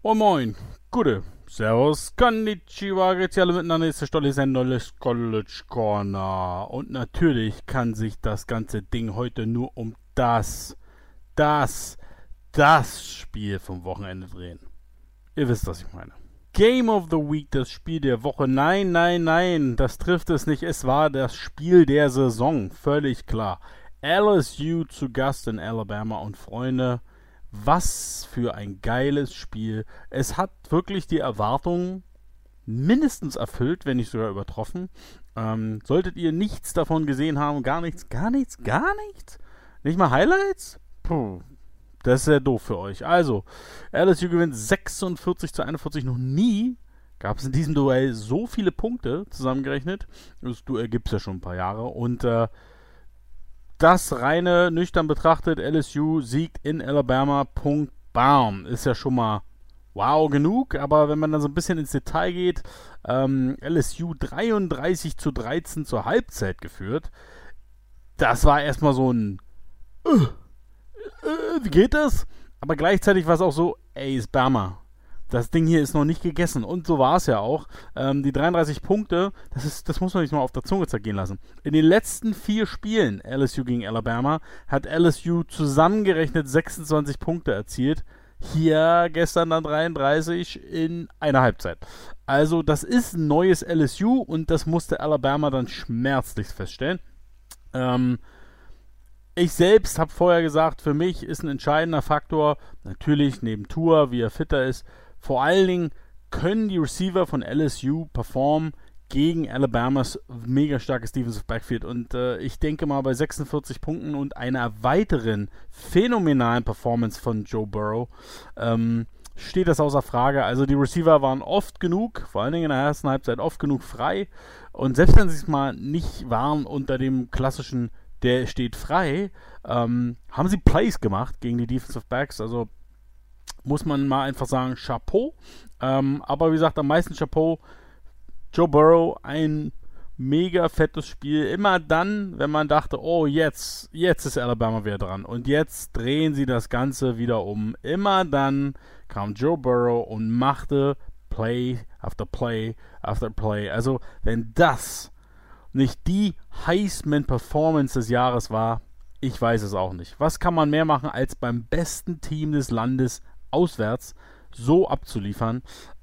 Moin Moin, Gute, Servus, Konnichiwa, geht's ja alle miteinander, ist der Stolli Senderles College Corner. Und natürlich kann sich das ganze Ding heute nur um das Spiel vom Wochenende drehen. Ihr wisst, was ich meine. Game of the Week, das Spiel der Woche. Nein, das trifft es nicht. Es war das Spiel der Saison, völlig klar. LSU zu Gast in Alabama und Freunde, was für ein geiles Spiel. Es hat wirklich die Erwartungen mindestens erfüllt, wenn nicht sogar übertroffen. Solltet ihr nichts davon gesehen haben, gar nichts? Nicht mal Highlights? Puh, das ist sehr doof für euch. Also, LSU gewinnt 46-41. Noch nie gab es in diesem Duell so viele Punkte zusammengerechnet. Das Duell gibt es ja schon ein paar Jahre. Und das reine, nüchtern betrachtet, LSU siegt in Alabama, Punkt, bam. Ist ja schon mal wow genug, aber wenn man dann so ein bisschen ins Detail geht, LSU 33-13 zur Halbzeit geführt. Das war erstmal so ein wie geht das? Aber gleichzeitig war es auch so, ey, ist Bama. Das Ding hier ist noch nicht gegessen. Und so war es ja auch. Die 33 Punkte, das muss man sich mal auf der Zunge zergehen lassen. In den letzten 4 Spielen LSU gegen Alabama hat LSU zusammengerechnet 26 Punkte erzielt. Hier gestern dann 33 in einer Halbzeit. Also das ist ein neues LSU und das musste Alabama dann schmerzlich feststellen. Ich selbst habe vorher gesagt, für mich ist ein entscheidender Faktor, natürlich neben Tua, wie er fitter ist, vor allen Dingen können die Receiver von LSU performen gegen Alabamas mega starkes Defensive Backfield. Und ich denke mal, bei 46 Punkten und einer weiteren phänomenalen Performance von Joe Burrow steht das außer Frage. Also die Receiver waren oft genug, vor allen Dingen in der ersten Halbzeit oft genug frei. Und selbst wenn sie es mal nicht waren unter dem klassischen, der steht frei, haben sie Plays gemacht gegen die Defensive Backs. Also muss man mal einfach sagen, Chapeau. Aber wie gesagt, am meisten Chapeau Joe Burrow, ein mega fettes Spiel. Immer dann, wenn man dachte, oh, jetzt ist Alabama wieder dran. Und jetzt drehen sie das Ganze wieder um. Immer dann kam Joe Burrow und machte Play after Play after Play. Also, wenn das nicht die Heisman-Performance des Jahres war, ich weiß es auch nicht. Was kann man mehr machen, als beim besten Team des Landes auswärts so abzuliefern?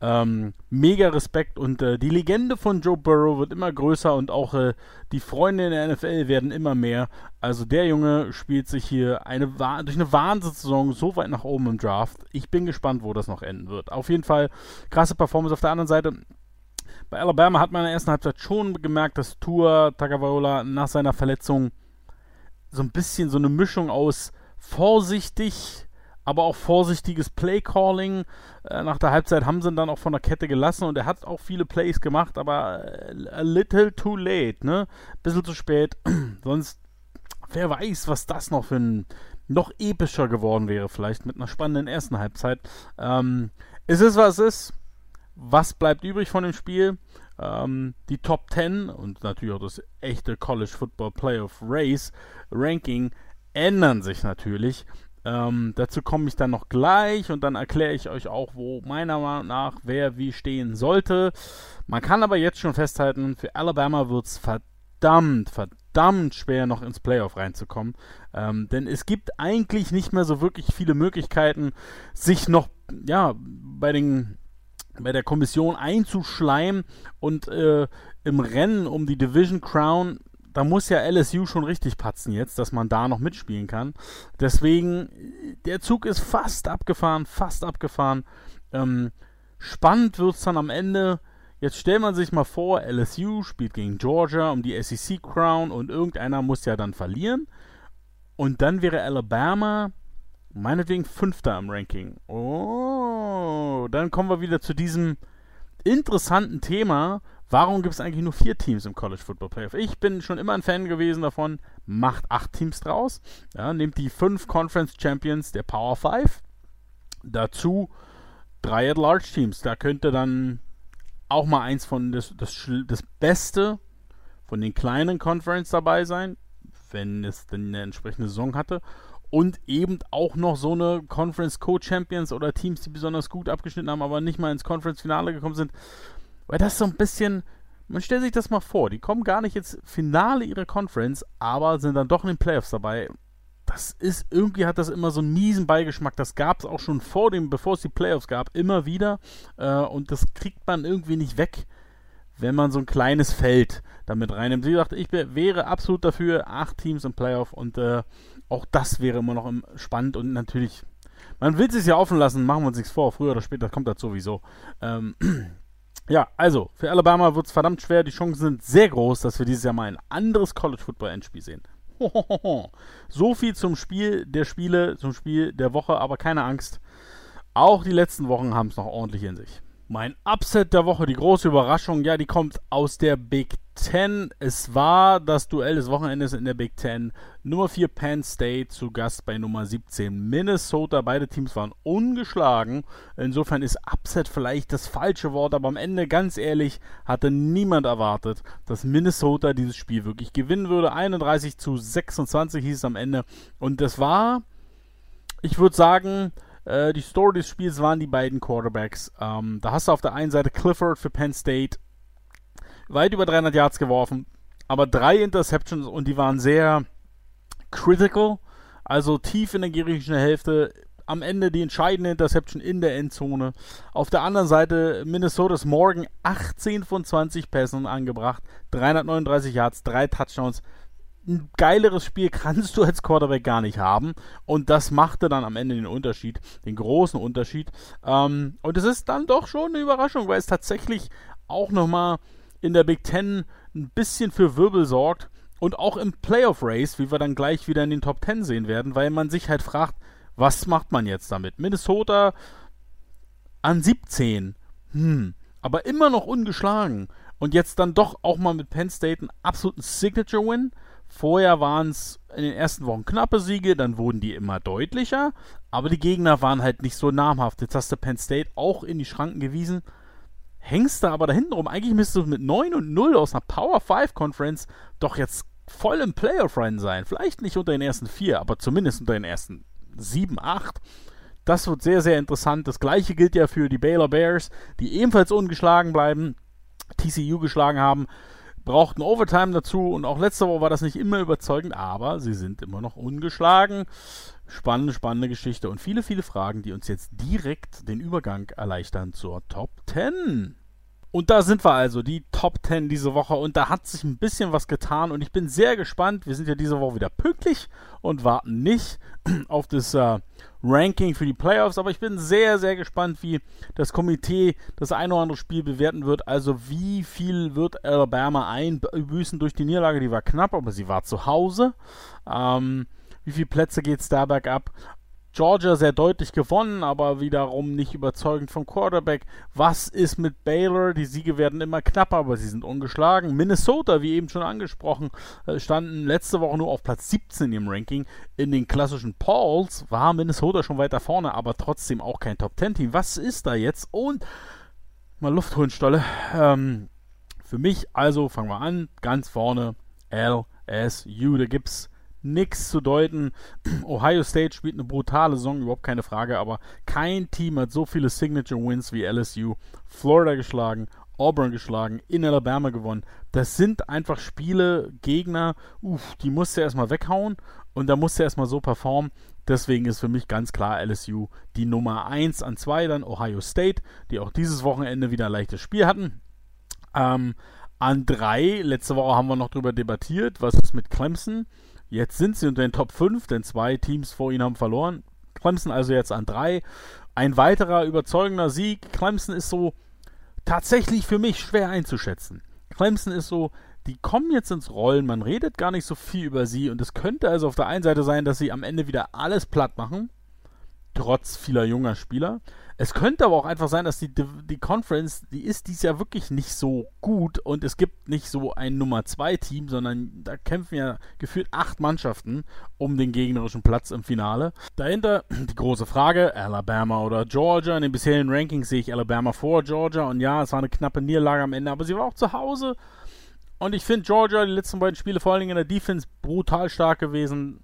Mega Respekt und die Legende von Joe Burrow wird immer größer und auch die Freunde in der NFL werden immer mehr. Also der Junge spielt sich hier durch eine Wahnsinnssaison so weit nach oben im Draft. Ich bin gespannt, wo das noch enden wird. Auf jeden Fall krasse Performance. Auf der anderen Seite, bei Alabama hat man in der ersten Halbzeit schon gemerkt, dass Tua Tagovailoa nach seiner Verletzung so ein bisschen so eine Mischung aus vorsichtig, aber auch vorsichtiges Play-Calling. Nach der Halbzeit haben sie ihn dann auch von der Kette gelassen und er hat auch viele Plays gemacht, aber a little too late, ne? Bisschen zu spät. Sonst, wer weiß, was das noch für ein noch epischer geworden wäre, vielleicht mit einer spannenden ersten Halbzeit. Es ist, was es ist. Was bleibt übrig von dem Spiel? Die Top 10 und natürlich auch das echte College Football Playoff Race Ranking ändern sich natürlich. Dazu komme ich dann noch gleich und dann erkläre ich euch auch, wo meiner Meinung nach wer wie stehen sollte. Man kann aber jetzt schon festhalten, für Alabama wird es verdammt schwer noch ins Playoff reinzukommen. Denn es gibt eigentlich nicht mehr so wirklich viele Möglichkeiten, sich noch bei der Kommission einzuschleimen und im Rennen um die Division Crown, da muss ja LSU schon richtig patzen jetzt, dass man da noch mitspielen kann. Deswegen, der Zug ist fast abgefahren. Spannend wird es dann am Ende. Jetzt stellt man sich mal vor, LSU spielt gegen Georgia um die SEC Crown und irgendeiner muss ja dann verlieren. Und dann wäre Alabama meinetwegen 5. im Ranking. Oh, dann kommen wir wieder zu diesem interessanten Thema. Warum gibt es eigentlich nur 4 Teams im College Football Playoff? Ich bin schon immer ein Fan gewesen davon. Macht 8 Teams draus. Ja, nehmt die 5 Conference Champions der Power 5. Dazu 3 At-Large Teams. Da könnte dann auch mal eins von das Beste von den kleinen Conference dabei sein, wenn es denn eine entsprechende Saison hatte. und eben auch noch so eine Conference Co-Champions oder Teams, die besonders gut abgeschnitten haben, aber nicht mal ins Conference-Finale gekommen sind. Weil das so ein bisschen, man stellt sich das mal vor, die kommen gar nicht ins Finale ihrer Conference, aber sind dann doch in den Playoffs dabei. Das ist, irgendwie hat das immer so einen miesen Beigeschmack. Das gab es auch schon bevor es die Playoffs gab, immer wieder. Und das kriegt man irgendwie nicht weg, wenn man so ein kleines Feld damit reinnimmt. Wie gesagt, ich wäre absolut dafür, 8 Teams im Playoff und auch das wäre immer noch spannend und natürlich, man will es sich ja offen lassen, machen wir uns nichts vor, früher oder später kommt das sowieso. Ja, also, für Alabama wird es verdammt schwer, die Chancen sind sehr groß, dass wir dieses Jahr mal ein anderes College-Football-Endspiel sehen. So viel zum Spiel der Spiele, zum Spiel der Woche, aber keine Angst, auch die letzten Wochen haben es noch ordentlich in sich. Mein Upset der Woche, die große Überraschung, ja, die kommt aus der Big Ten. Es war das Duell des Wochenendes in der Big Ten. Nummer 4 Penn State zu Gast bei Nummer 17 Minnesota. Beide Teams waren ungeschlagen. Insofern ist Upset vielleicht das falsche Wort, aber am Ende, ganz ehrlich, hatte niemand erwartet, dass Minnesota dieses Spiel wirklich gewinnen würde. 31-26 hieß es am Ende. Und das war, ich würde sagen, die Story des Spiels waren die beiden Quarterbacks. Da hast du auf der einen Seite Clifford für Penn State, weit über 300 Yards geworfen, aber 3 Interceptions und die waren sehr critical, also tief in der gegnerischen Hälfte. Am Ende die entscheidende Interception in der Endzone. Auf der anderen Seite Minnesotas Morgan, 18 von 20 Pässen angebracht, 339 Yards, 3 Touchdowns. Ein geileres Spiel kannst du als Quarterback gar nicht haben. Und das machte dann am Ende den Unterschied, den großen Unterschied. Und es ist dann doch schon eine Überraschung, weil es tatsächlich auch nochmal in der Big Ten ein bisschen für Wirbel sorgt. Und auch im Playoff-Race, wie wir dann gleich wieder in den Top 10 sehen werden, weil man sich halt fragt, was macht man jetzt damit? Minnesota an 17, aber immer noch ungeschlagen. Und jetzt dann doch auch mal mit Penn State einen absoluten Signature-Win. Vorher waren es in den ersten Wochen knappe Siege, dann wurden die immer deutlicher, aber die Gegner waren halt nicht so namhaft. Jetzt hast du Penn State auch in die Schranken gewiesen, hängst da aber da hinten rum. Eigentlich müsstest du mit 9-0 aus einer Power 5 Conference doch jetzt voll im Playoff-Run sein. Vielleicht nicht unter den ersten 4, aber zumindest unter den ersten 7, 8. Das wird sehr, sehr interessant. Das gleiche gilt ja für die Baylor Bears, die ebenfalls ungeschlagen bleiben, TCU geschlagen haben, brauchten Overtime dazu und auch letzte Woche war das nicht immer überzeugend, aber sie sind immer noch ungeschlagen. Spannende Geschichte und viele, viele Fragen, die uns jetzt direkt den Übergang erleichtern zur Top 10. Und da sind wir also, die Top 10 diese Woche und da hat sich ein bisschen was getan und ich bin sehr gespannt. Wir sind ja diese Woche wieder pünktlich und warten nicht auf das Ranking für die Playoffs, aber ich bin sehr, sehr gespannt, wie das Komitee das ein oder andere Spiel bewerten wird. Also wie viel wird Alabama einbüßen durch die Niederlage? Die war knapp, aber sie war zu Hause. Wie viele Plätze geht es da bergab? Georgia sehr deutlich gewonnen, aber wiederum nicht überzeugend vom Quarterback. Was ist mit Baylor? Die Siege werden immer knapper, aber sie sind ungeschlagen. Minnesota, wie eben schon angesprochen, standen letzte Woche nur auf Platz 17 im Ranking. In den klassischen Polls war Minnesota schon weiter vorne, aber trotzdem auch kein Top-10-Team. Was ist da jetzt? Und mal Luft holen, Stolle. Für mich, also fangen wir an, ganz vorne LSU. Da gibt's nichts zu deuten. Ohio State spielt eine brutale Saison, überhaupt keine Frage, aber kein Team hat so viele Signature-Wins wie LSU. Florida geschlagen, Auburn geschlagen, in Alabama gewonnen. Das sind einfach Spiele, Gegner, die musst du erstmal weghauen und da musst du erstmal so performen. Deswegen ist für mich ganz klar LSU die Nummer 1, an 2 dann Ohio State, die auch dieses Wochenende wieder ein leichtes Spiel hatten. An 3, letzte Woche haben wir noch drüber debattiert, was ist mit Clemson? Jetzt sind sie unter den Top 5, denn 2 Teams vor ihnen haben verloren. Clemson also jetzt an 3. Ein weiterer überzeugender Sieg. Clemson ist so tatsächlich für mich schwer einzuschätzen. Clemson ist so, die kommen jetzt ins Rollen, man redet gar nicht so viel über sie und es könnte also auf der einen Seite sein, dass sie am Ende wieder alles platt machen, trotz vieler junger Spieler. Es könnte aber auch einfach sein, dass die Conference, die ist dies Jahr wirklich nicht so gut und es gibt nicht so ein Nummer 2 Team, sondern da kämpfen ja gefühlt 8 Mannschaften um den gegnerischen Platz im Finale. Dahinter die große Frage, Alabama oder Georgia. In den bisherigen Rankings sehe ich Alabama vor Georgia und ja, es war eine knappe Niederlage am Ende, aber sie war auch zu Hause und ich finde Georgia, die letzten beiden Spiele vor allen Dingen in der Defense brutal stark gewesen.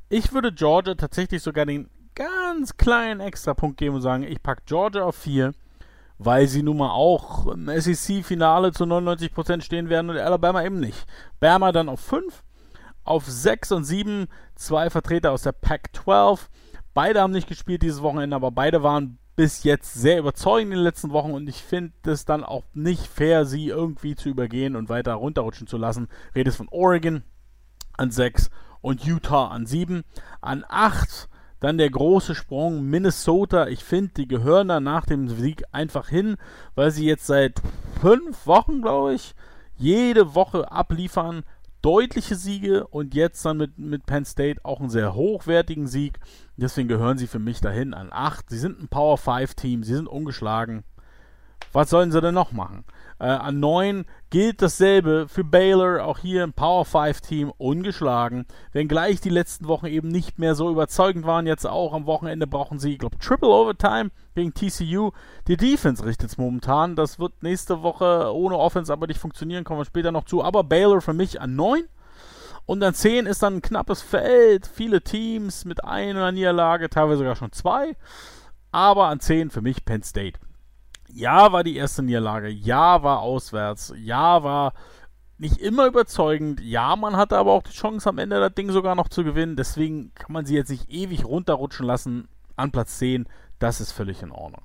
Ich würde Georgia tatsächlich sogar den ganz kleinen Extrapunkt geben und sagen, ich packe Georgia auf 4, weil sie nun mal auch im SEC-Finale zu 99% stehen werden und Alabama eben nicht. Bama dann auf 5, auf 6 und 7 2 Vertreter aus der Pac-12. Beide haben nicht gespielt dieses Wochenende, aber beide waren bis jetzt sehr überzeugend in den letzten Wochen und ich finde es dann auch nicht fair, sie irgendwie zu übergehen und weiter runterrutschen zu lassen. Redest von Oregon an 6 und Utah an 7. An 8 dann der große Sprung Minnesota. Ich finde, die gehören da nach dem Sieg einfach hin, weil sie jetzt seit 5 Wochen, glaube ich, jede Woche abliefern. Deutliche Siege und jetzt dann mit Penn State auch einen sehr hochwertigen Sieg. Deswegen gehören sie für mich dahin an 8. Sie sind ein Power 5 Team, sie sind ungeschlagen. Was sollen sie denn noch machen? An 9 gilt dasselbe für Baylor, auch hier ein Power 5 Team, ungeschlagen. Wenngleich die letzten Wochen eben nicht mehr so überzeugend waren, jetzt auch am Wochenende brauchen sie, ich glaube, Triple Overtime gegen TCU. Die Defense richtet es momentan, das wird nächste Woche ohne Offense aber nicht funktionieren, kommen wir später noch zu. Aber Baylor für mich an 9. Und an 10 ist dann ein knappes Feld, viele Teams mit einer Niederlage, teilweise sogar schon 2. Aber an 10 für mich Penn State. Ja, war die erste Niederlage. Ja, war auswärts. Ja, war nicht immer überzeugend. Ja, man hatte aber auch die Chance, am Ende das Ding sogar noch zu gewinnen. Deswegen kann man sie jetzt nicht ewig runterrutschen lassen an Platz 10. Das ist völlig in Ordnung.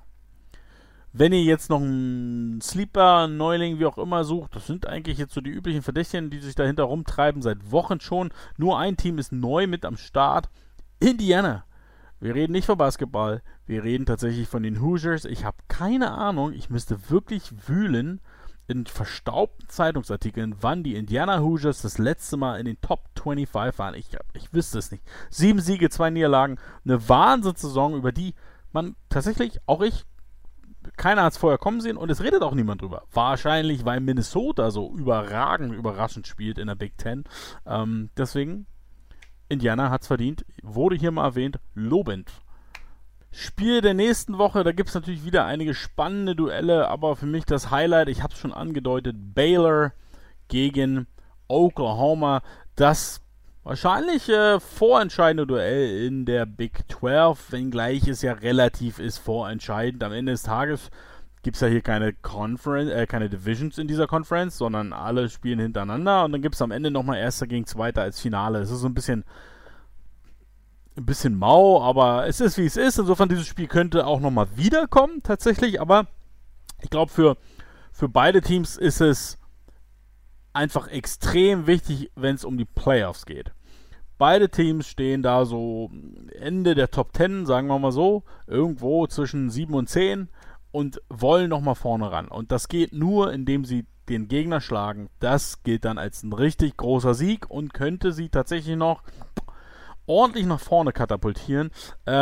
Wenn ihr jetzt noch einen Sleeper, einen Neuling, wie auch immer sucht, das sind eigentlich jetzt so die üblichen Verdächtigen, die sich dahinter rumtreiben, seit Wochen schon. Nur ein Team ist neu mit am Start. Indiana. Wir reden nicht von Basketball, wir reden tatsächlich von den Hoosiers. Ich habe keine Ahnung, ich müsste wirklich wühlen in verstaubten Zeitungsartikeln, wann die Indiana Hoosiers das letzte Mal in den Top 25 waren. Ich wüsste es nicht. 7 Siege, 2 Niederlagen, eine Wahnsinnssaison, über die man tatsächlich, auch ich, keiner hat es vorher kommen sehen und es redet auch niemand drüber. Wahrscheinlich, weil Minnesota so überraschend spielt in der Big Ten. Deswegen Indiana hat es verdient, wurde hier mal erwähnt, lobend. Spiel der nächsten Woche, da gibt es natürlich wieder einige spannende Duelle, aber für mich das Highlight, ich habe es schon angedeutet, Baylor gegen Oklahoma. Das wahrscheinlich vorentscheidende Duell in der Big 12, wenngleich es ja relativ ist vorentscheidend. Am Ende des Tages gibt es ja hier keine Divisions in dieser Conference, sondern alle spielen hintereinander und dann gibt es am Ende nochmal Erster gegen Zweiter als Finale. Es ist so ein bisschen mau, aber es ist wie es ist. Insofern, dieses Spiel könnte auch nochmal wiederkommen, tatsächlich, aber ich glaube, für beide Teams ist es einfach extrem wichtig, wenn es um die Playoffs geht. Beide Teams stehen da so Ende der Top 10, sagen wir mal so, irgendwo zwischen 7 und 10 und wollen nochmal vorne ran. Und das geht nur, indem sie den Gegner schlagen. Das gilt dann als ein richtig großer Sieg und könnte sie tatsächlich noch ordentlich nach vorne katapultieren.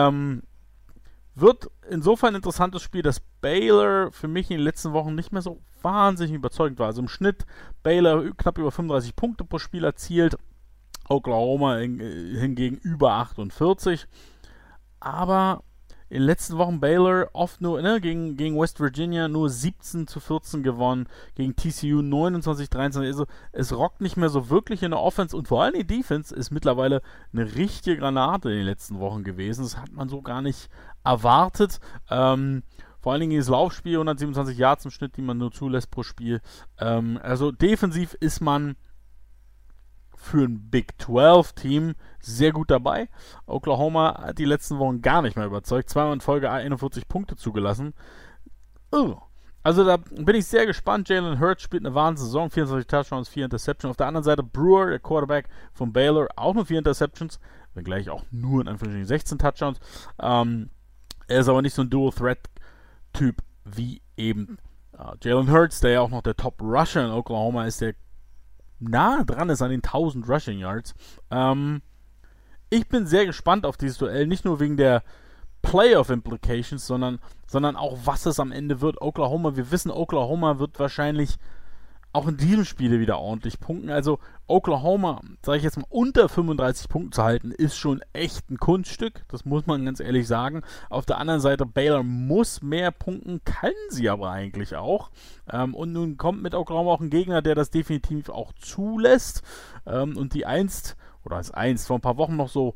Wird insofern ein interessantes Spiel, dass Baylor für mich in den letzten Wochen nicht mehr so wahnsinnig überzeugend war. Also im Schnitt Baylor knapp über 35 Punkte pro Spiel erzielt, Oklahoma hingegen über 48. Aber in den letzten Wochen Baylor oft nur gegen West Virginia nur 17-14 gewonnen, gegen TCU 29-23. Also es rockt nicht mehr so wirklich in der Offense und vor allem die Defense ist mittlerweile eine richtige Granate in den letzten Wochen gewesen. Das hat man so gar nicht erwartet. Vor allen Dingen das Laufspiel, 127 Yards im Schnitt, die man nur zulässt pro Spiel. Also defensiv ist man für ein Big 12 Team sehr gut dabei. Oklahoma hat die letzten Wochen gar nicht mehr überzeugt. 2 Mal in Folge 41 Punkte zugelassen. Also da bin ich sehr gespannt. Jalen Hurts spielt eine Wahnsinnssaison. 24 Touchdowns, 4 Interceptions. Auf der anderen Seite Brewer, der Quarterback von Baylor, auch nur 4 Interceptions. Wenngleich auch nur in Anführungsstrichen 16 Touchdowns. Er ist aber nicht so ein Dual-Threat-Typ wie eben Jalen Hurts, der ja auch noch der Top-Rusher in Oklahoma ist, der nah dran ist an den 1000 Rushing Yards. Ich bin sehr gespannt auf dieses Duell, nicht nur wegen der Playoff Implications, sondern auch, was es am Ende wird. Wir wissen, Oklahoma wird wahrscheinlich auch in diesem Spiel wieder ordentlich punkten. Also Oklahoma, sage ich jetzt mal, unter 35 Punkten zu halten, ist schon echt ein Kunststück. Das muss man ganz ehrlich sagen. Auf der anderen Seite, Baylor muss mehr punkten, kann sie aber eigentlich auch. Und nun kommt mit Oklahoma auch ein Gegner, der das definitiv auch zulässt. Und die vor ein paar Wochen noch so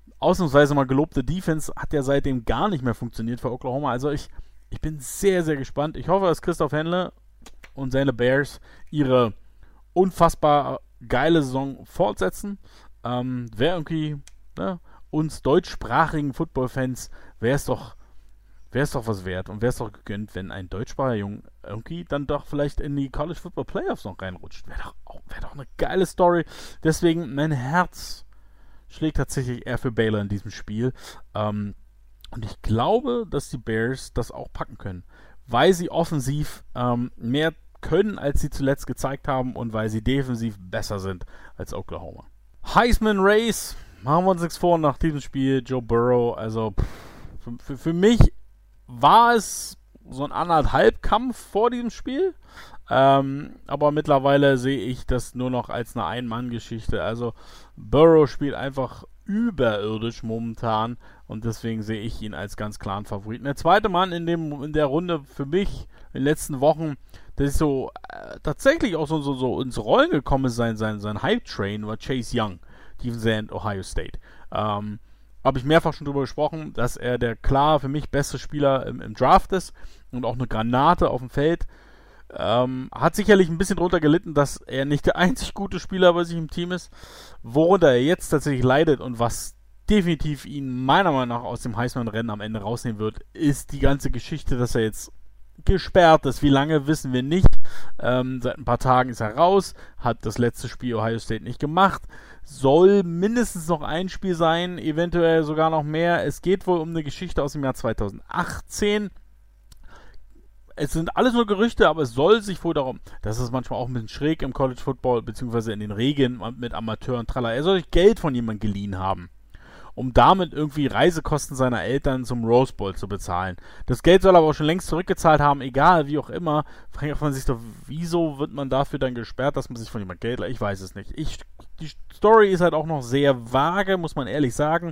ausnahmsweise mal gelobte Defense hat ja seitdem gar nicht mehr funktioniert für Oklahoma. Also ich bin sehr, sehr gespannt. Ich hoffe, dass Christoph Händle und seine Bears ihre unfassbar geile Saison fortsetzen. Wäre irgendwie, ne, uns deutschsprachigen Football-Fans wäre es doch was wert und wäre es doch gegönnt, wenn ein deutschsprachiger Junge irgendwie dann doch vielleicht in die College Football Playoffs noch reinrutscht. Wäre doch eine geile Story. Deswegen, mein Herz schlägt tatsächlich eher für Baylor in diesem Spiel. Und ich glaube, dass die Bears das auch packen können, weil sie offensiv mehr können, als sie zuletzt gezeigt haben und weil sie defensiv besser sind als Oklahoma. Heisman Race, machen wir uns nichts vor nach diesem Spiel. Joe Burrow, also für mich war es so ein 1,5-Kampf vor diesem Spiel, aber mittlerweile sehe ich das nur noch als eine Ein-Mann-Geschichte. Also Burrow spielt einfach überirdisch momentan und deswegen sehe ich ihn als ganz klaren Favoriten. Der zweite Mann in der Runde für mich in den letzten Wochen, der ist so tatsächlich auch so ins Rollen gekommen ist, sein Hype-Train war Chase Young, Defensive End, Ohio State. Habe ich mehrfach schon drüber gesprochen, dass er der klar für mich beste Spieler im Draft ist und auch eine Granate auf dem Feld. Hat sicherlich ein bisschen drunter gelitten, dass er nicht der einzig gute Spieler bei sich im Team ist. Worunter er jetzt tatsächlich leidet und was definitiv ihn meiner Meinung nach aus dem Heisman-Rennen am Ende rausnehmen wird, ist die ganze Geschichte, dass er jetzt gesperrt ist. Wie lange, wissen wir nicht. Seit ein paar Tagen ist er raus, hat das letzte Spiel Ohio State nicht gemacht. Soll mindestens noch ein Spiel sein, eventuell sogar noch mehr. Es geht wohl um eine Geschichte aus dem Jahr 2018. Es sind alles nur Gerüchte, aber es soll sich wohl darum, das ist manchmal auch ein bisschen schräg im College Football, beziehungsweise in den Regeln mit Amateuren, tralala. Er soll sich Geld von jemandem geliehen haben, um damit irgendwie Reisekosten seiner Eltern zum Rose Bowl zu bezahlen. Das Geld soll er aber auch schon längst zurückgezahlt haben, egal, wie auch immer. Fragt man sich doch, wieso wird man dafür dann gesperrt, dass man sich von jemandem Geld leiht? Ich weiß es nicht. Die Story ist halt auch noch sehr vage, muss man ehrlich sagen.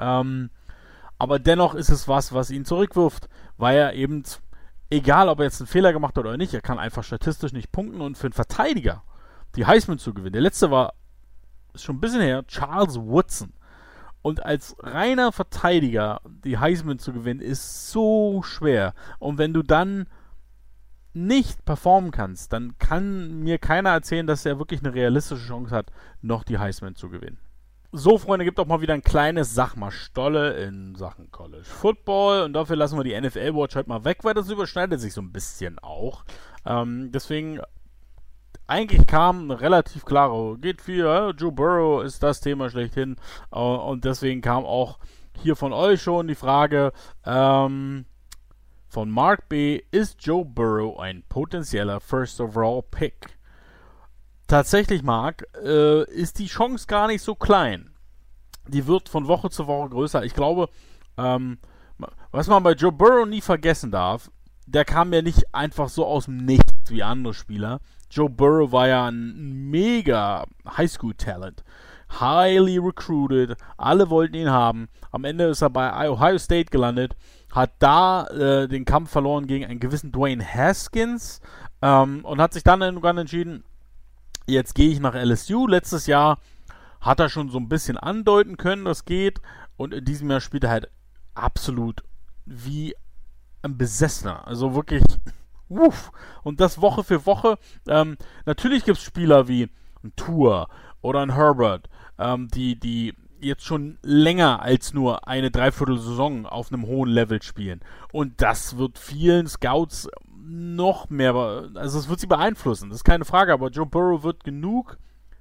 Aber dennoch ist es was ihn zurückwirft, weil er eben, egal ob er jetzt einen Fehler gemacht hat oder nicht, er kann einfach statistisch nicht punkten und für einen Verteidiger die Heisman zu gewinnen. Der letzte ist schon ein bisschen her, Charles Woodson. Und als reiner Verteidiger die Heisman zu gewinnen, ist so schwer. Und wenn du dann nicht performen kannst, dann kann mir keiner erzählen, dass er wirklich eine realistische Chance hat, noch die Heisman zu gewinnen. So, Freunde, gibt auch mal wieder ein kleines Sachmastolle in Sachen College Football. Und dafür lassen wir die NFL-Watch halt mal weg, weil das überschneidet sich so ein bisschen auch. Deswegen, eigentlich kam eine relativ klare, geht viel, Joe Burrow ist das Thema schlechthin. Und deswegen kam auch hier von euch schon die Frage von Mark B. Ist Joe Burrow ein potenzieller First Overall Pick? Tatsächlich, Marc, ist die Chance gar nicht so klein. Die wird von Woche zu Woche größer. Ich glaube, was man bei Joe Burrow nie vergessen darf, der kam ja nicht einfach so aus dem Nichts wie andere Spieler. Joe Burrow war ja ein mega Highschool-Talent. Highly recruited. Alle wollten ihn haben. Am Ende ist er bei Ohio State gelandet. Hat da den Kampf verloren gegen einen gewissen Dwayne Haskins. Und hat sich dann irgendwann entschieden, jetzt gehe ich nach LSU. Letztes Jahr hat er schon so ein bisschen andeuten können, das geht. Und in diesem Jahr spielt er halt absolut wie ein Besessener. Also wirklich, wuff. Und das Woche für Woche. Natürlich gibt es Spieler wie ein Tua oder ein Herbert, die jetzt schon länger als nur eine Dreiviertelsaison auf einem hohen Level spielen. Und das wird vielen Scouts noch mehr, also es wird sie beeinflussen, das ist keine Frage, aber Joe Burrow wird genug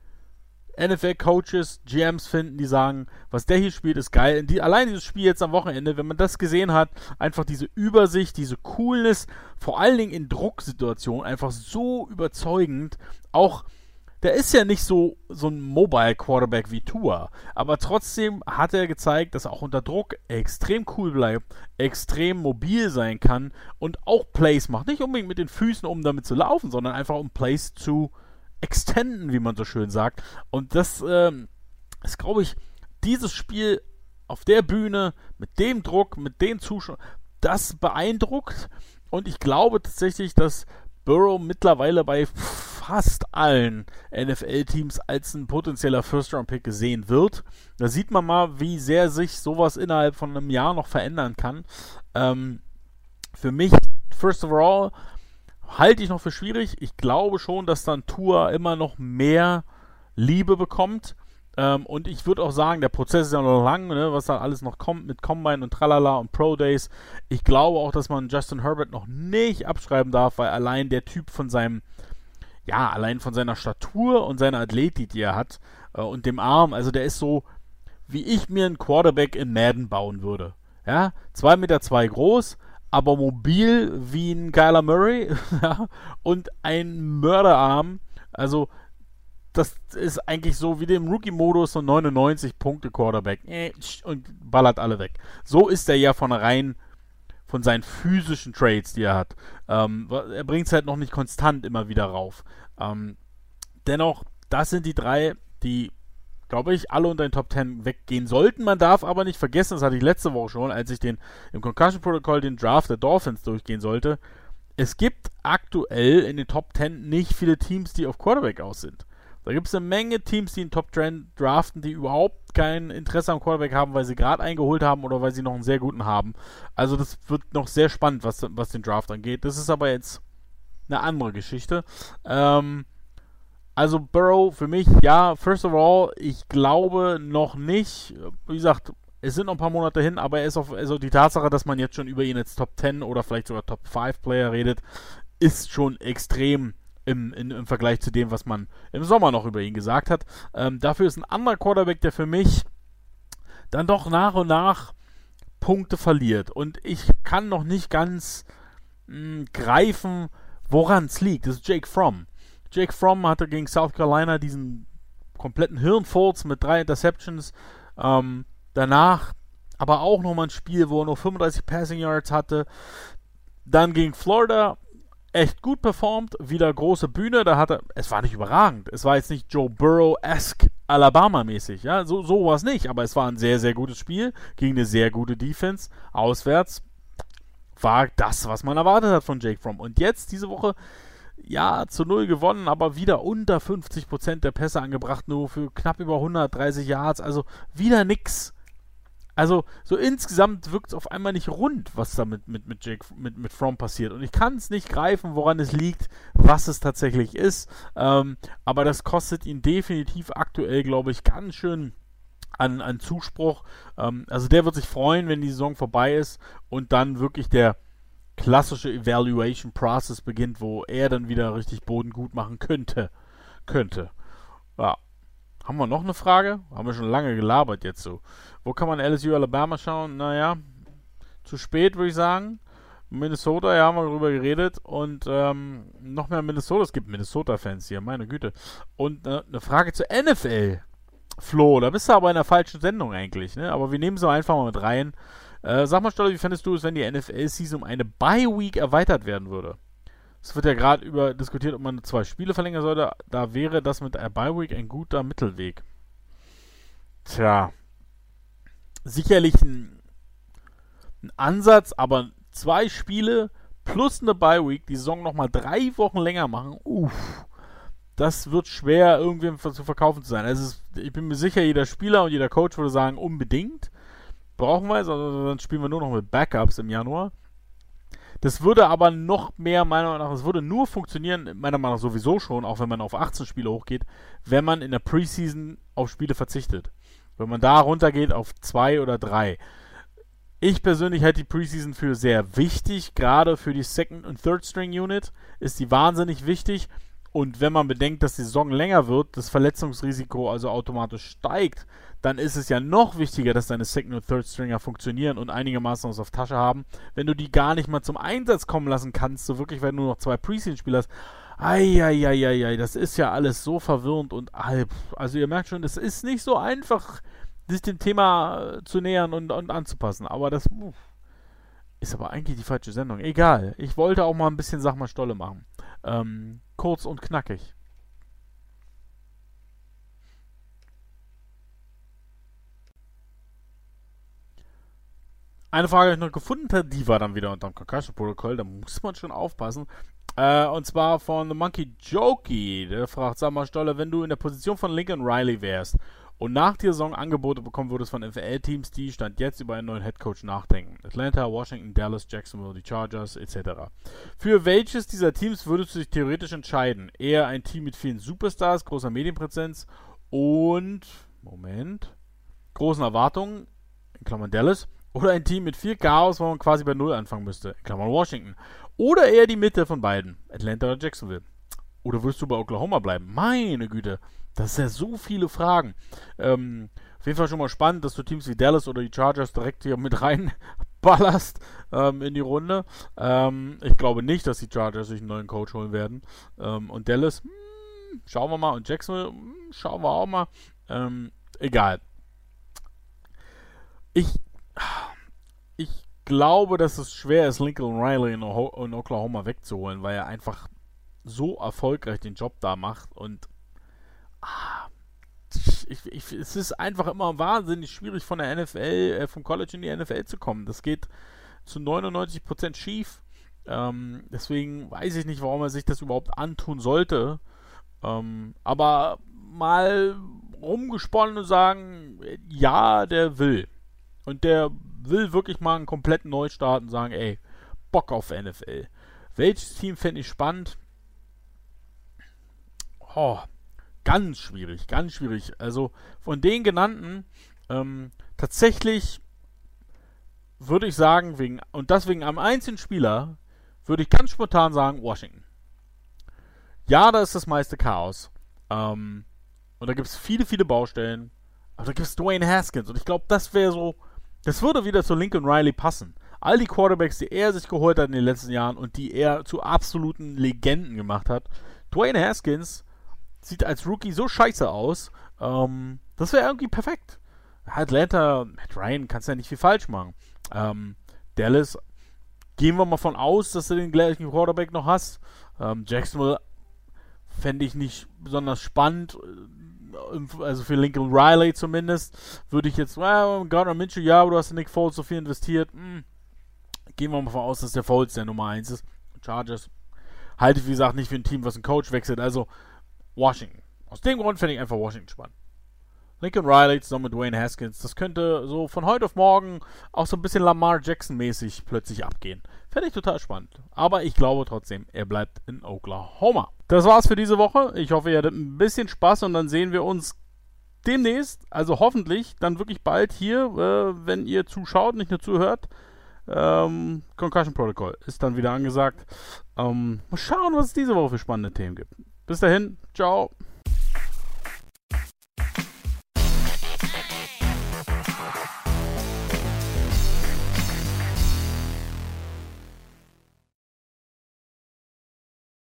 NFL-Coaches, GMs finden, die sagen, was der hier spielt, ist geil. Allein dieses Spiel jetzt am Wochenende, wenn man das gesehen hat, einfach diese Übersicht, diese Coolness, vor allen Dingen in Drucksituationen, einfach so überzeugend. Auch, der ist ja nicht so ein Mobile-Quarterback wie Tua, aber trotzdem hat er gezeigt, dass er auch unter Druck extrem cool bleibt, extrem mobil sein kann und auch Plays macht. Nicht unbedingt mit den Füßen, um damit zu laufen, sondern einfach um Plays zu extenden, wie man so schön sagt. Und das ist, glaube ich, dieses Spiel auf der Bühne, mit dem Druck, mit den Zuschauern, das beeindruckt. Und ich glaube tatsächlich, dass Burrow mittlerweile bei fast allen NFL-Teams als ein potenzieller First-Round-Pick gesehen wird. Da sieht man mal, wie sehr sich sowas innerhalb von einem Jahr noch verändern kann. Für mich, first of all, halte ich noch für schwierig. Ich glaube schon, dass dann Tua immer noch mehr Liebe bekommt. Und ich würde auch sagen, der Prozess ist ja noch lang, ne, was da alles noch kommt mit Combine und Tralala und Pro Days. Ich glaube auch, dass man Justin Herbert noch nicht abschreiben darf, weil allein der Typ von seinem, ja, allein von seiner Statur und seiner Athletik, die er hat, und dem Arm, also der ist so, wie ich mir einen Quarterback in Madden bauen würde. Ja, 2,2 Meter groß, aber mobil wie ein Kyler Murray, ja, und ein Mörderarm, also das ist eigentlich so wie dem Rookie-Modus so 99-Punkte-Quarterback und ballert alle weg. So ist er ja von seinen physischen Traits, die er hat. Er bringt es halt noch nicht konstant immer wieder rauf. Dennoch, das sind die drei, die, glaube ich, alle unter den Top 10 weggehen sollten. Man darf aber nicht vergessen, das hatte ich letzte Woche schon, als ich im Concussion Protocol den Draft der Dolphins durchgehen sollte. Es gibt aktuell in den Top 10 nicht viele Teams, die auf Quarterback aus sind. Da gibt es eine Menge Teams, die in Top 10 draften, die überhaupt kein Interesse am Quarterback haben, weil sie gerade eingeholt haben oder weil sie noch einen sehr guten haben. Also das wird noch sehr spannend, was den Draft angeht. Das ist aber jetzt eine andere Geschichte. Also Burrow für mich, ja, first of all, ich glaube noch nicht, wie gesagt, es sind noch ein paar Monate hin, aber also die Tatsache, dass man jetzt schon über ihn als Top 10 oder vielleicht sogar Top 5 Player redet, ist schon extrem im Vergleich zu dem, was man im Sommer noch über ihn gesagt hat. Dafür ist ein anderer Quarterback, der für mich dann doch nach und nach Punkte verliert. Und ich kann noch nicht ganz greifen, woran es liegt. Das ist Jake Fromm. Jake Fromm hatte gegen South Carolina diesen kompletten Hirnfurz mit 3 Interceptions. Danach aber auch nochmal ein Spiel, wo er nur 35 Passing Yards hatte. Dann gegen Florida echt gut performt, wieder große Bühne, es war nicht überragend, es war jetzt nicht Joe Burrow-esque Alabama-mäßig, ja, so war es nicht, aber es war ein sehr, sehr gutes Spiel, gegen eine sehr gute Defense, auswärts, war das, was man erwartet hat von Jake Fromm. Und jetzt, diese Woche, ja, zu 0 gewonnen, aber wieder unter 50% der Pässe angebracht, nur für knapp über 130 Yards, also wieder nix. Also, so insgesamt wirkt es auf einmal nicht rund, was da mit Fromm passiert. Und ich kann es nicht greifen, woran es liegt, was es tatsächlich ist. Aber das kostet ihn definitiv aktuell, glaube ich, ganz schön an Zuspruch. Also der wird sich freuen, wenn die Saison vorbei ist und dann wirklich der klassische Evaluation Process beginnt, wo er dann wieder richtig Boden gut machen könnte. Ja. Haben wir noch eine Frage? Haben wir schon lange gelabert jetzt so. Wo kann man LSU Alabama schauen? Naja, zu spät würde ich sagen. Minnesota, ja, haben wir darüber geredet. Und noch mehr Minnesota. Es gibt Minnesota-Fans hier, meine Güte. Und eine Frage zur NFL. Flo, da bist du aber in der falschen Sendung eigentlich, ne? Aber wir nehmen sie einfach mal mit rein. Sag mal, Stolle, wie fändest du es, wenn die NFL-Season um eine Bye-Week erweitert werden würde? Es wird ja gerade diskutiert, ob man 2 Spiele verlängern sollte. Da wäre das mit der Bye-Week ein guter Mittelweg. Tja. Sicherlich ein Ansatz, aber 2 Spiele plus eine Bye-Week, die Saison nochmal 3 Wochen länger machen. Das wird schwer, irgendwem zu verkaufen zu sein. Ich bin mir sicher, jeder Spieler und jeder Coach würde sagen, unbedingt. Brauchen wir es, also dann spielen wir nur noch mit Backups im Januar. Das würde aber noch mehr, meiner Meinung nach, es würde nur funktionieren, meiner Meinung nach sowieso schon, auch wenn man auf 18 Spiele hochgeht, wenn man in der Preseason auf Spiele verzichtet. Wenn man da runtergeht auf 2 oder 3. Ich persönlich halte die Preseason für sehr wichtig, gerade für die Second- und Third-String-Unit ist die wahnsinnig wichtig. Und wenn man bedenkt, dass die Saison länger wird, das Verletzungsrisiko also automatisch steigt, dann ist es ja noch wichtiger, dass deine Second- und Third-Stringer funktionieren und einigermaßen was auf Tasche haben. Wenn du die gar nicht mal zum Einsatz kommen lassen kannst, so wirklich, wenn du nur noch 2 Preseason-Spieler hast, das ist ja alles so verwirrend und halb. Also ihr merkt schon, es ist nicht so einfach, sich dem Thema zu nähern und anzupassen. Aber das ist aber eigentlich die falsche Sendung. Egal, ich wollte auch mal ein bisschen Sag mal Stolle machen. Kurz und knackig. Eine Frage habe ich noch gefunden, die war dann wieder unter dem Concussion-Protokoll, da muss man schon aufpassen. Und zwar von The Monkey Jokey. Der fragt, sag mal, Stolle, wenn du in der Position von Lincoln Riley wärst und nach der Saison Angebote bekommen würdest von NFL-Teams, die Stand jetzt über einen neuen Headcoach nachdenken. Atlanta, Washington, Dallas, Jacksonville, die Chargers, etc. Für welches dieser Teams würdest du dich theoretisch entscheiden? Eher ein Team mit vielen Superstars, großer Medienpräsenz und, großen Erwartungen, in Klammern Dallas, oder ein Team mit viel Chaos, wo man quasi bei Null anfangen müsste, in Klammern Washington. Oder eher die Mitte von beiden, Atlanta oder Jacksonville. Oder würdest du bei Oklahoma bleiben? Meine Güte, das sind ja so viele Fragen. Auf jeden Fall schon mal spannend, dass du Teams wie Dallas oder die Chargers direkt hier mit reinballerst in die Runde. Ich glaube nicht, dass die Chargers sich einen neuen Coach holen werden. Und Dallas, schauen wir mal. Und Jacksonville, schauen wir auch mal. Egal. Ich glaube, dass es schwer ist, Lincoln Riley in Oklahoma wegzuholen, weil er einfach so erfolgreich den Job da macht und es ist einfach immer wahnsinnig schwierig von der NFL, vom College in die NFL zu kommen. Das geht zu 99% schief. Deswegen weiß ich nicht, warum er sich das überhaupt antun sollte. Aber mal rumgesponnen und sagen, ja, der will. Und der will wirklich mal einen kompletten Neustart und sagen, ey, Bock auf NFL. Welches Team fände ich spannend? Ganz schwierig, ganz schwierig. Also von den genannten, tatsächlich würde ich sagen, wegen einem einzelnen Spieler, würde ich ganz spontan sagen, Washington. Ja, da ist das meiste Chaos. Und da gibt es viele, viele Baustellen. Aber da gibt es Dwayne Haskins. Und ich glaube, das würde wieder zu Lincoln Riley passen. All die Quarterbacks, die er sich geholt hat in den letzten Jahren und die er zu absoluten Legenden gemacht hat. Dwayne Haskins sieht als Rookie so scheiße aus. Das wäre irgendwie perfekt. Atlanta, Matt Ryan, kannst ja nicht viel falsch machen. Dallas, gehen wir mal von aus, dass du den gleichen Quarterback noch hast. Jacksonville fände ich nicht besonders spannend. Also für Lincoln Riley zumindest. Würde ich jetzt, Gardner Minshew, ja, aber du hast in Nick Foles so viel investiert. Gehen wir mal von aus, dass der Foles der Nummer 1 ist. Chargers halte ich, wie gesagt, nicht für ein Team, was einen Coach wechselt. Also Washington. Aus dem Grund fände ich einfach Washington spannend. Lincoln Riley zusammen mit Dwayne Haskins, das könnte so von heute auf morgen auch so ein bisschen Lamar Jackson-mäßig plötzlich abgehen. Fände ich total spannend. Aber ich glaube trotzdem, er bleibt in Oklahoma. Das war's für diese Woche. Ich hoffe, ihr hattet ein bisschen Spaß und dann sehen wir uns demnächst, also hoffentlich, dann wirklich bald hier, wenn ihr zuschaut, nicht nur zuhört. Concussion Protocol ist dann wieder angesagt. Mal schauen, was es diese Woche für spannende Themen gibt. Bis dahin, ciao.